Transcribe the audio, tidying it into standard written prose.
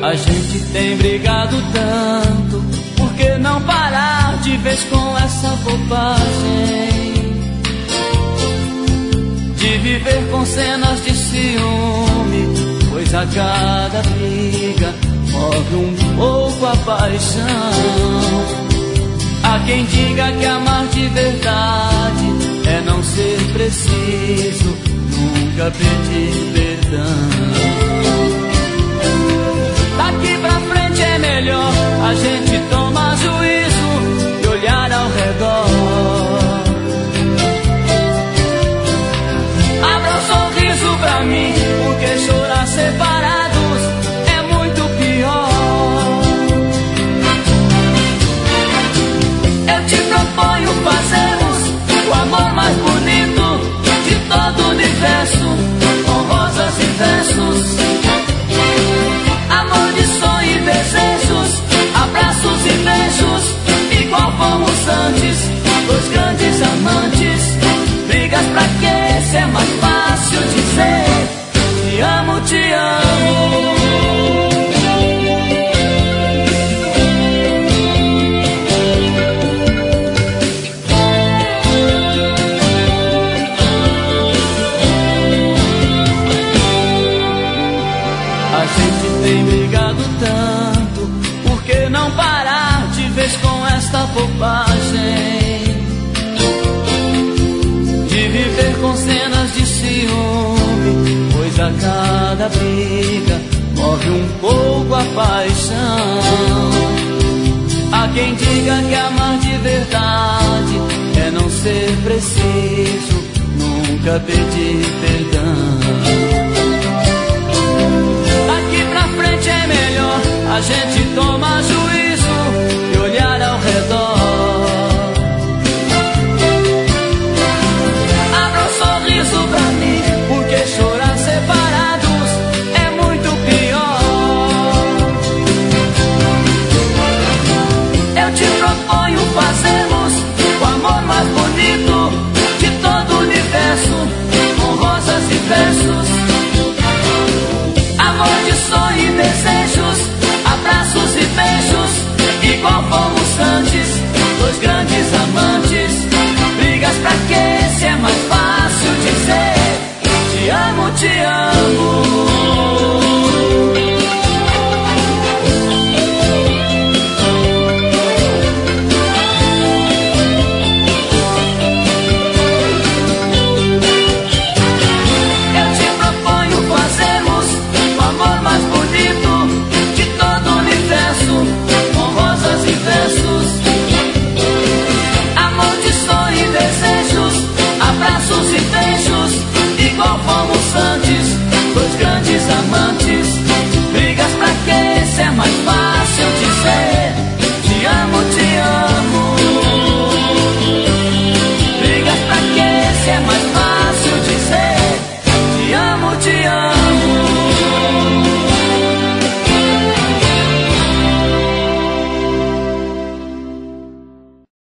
A gente tem brigado tanto, por que não parar de vez com essa bobagem de viver com cenas de ciúme? Pois a cada briga morre um pouco a paixão. Há quem diga que amar de verdade é não ser preciso nunca pedir perdão. Daqui pra frente é melhor a gente tomar juízo e olhar ao redor. Abra um sorriso pra mim, porque chorar separados é muito pior. Eu te proponho fazermos o amor mais bonito de todo o universo, com rosas e versos, amor de sonho e desejos, abraços e beijos, igual fomos antes, dois grandes amantes. Brigas pra quê? Se é mais fácil dizer te amo, te amo. A gente tem brigado tanto, por que não parar de vez com esta bobagem de viver com cenas de ciúme? Pois a cada briga morre um pouco a paixão. Há quem diga que amar de verdade é não ser preciso nunca pedir perdão. Daqui pra frente é melhor a gente tomar juízo e olhar ao redor. Abra um sorriso pra mim, porque chorar separados é muito pior. Eu te proponho fazermos o amor mais bonito de todo o universo, com rosas e versos, amor de sonho e desejos, abraços e beijos, igual fomos antes, dois grandes amantes. Brigas pra quê? Se é mais fácil dizer te amo, te amo.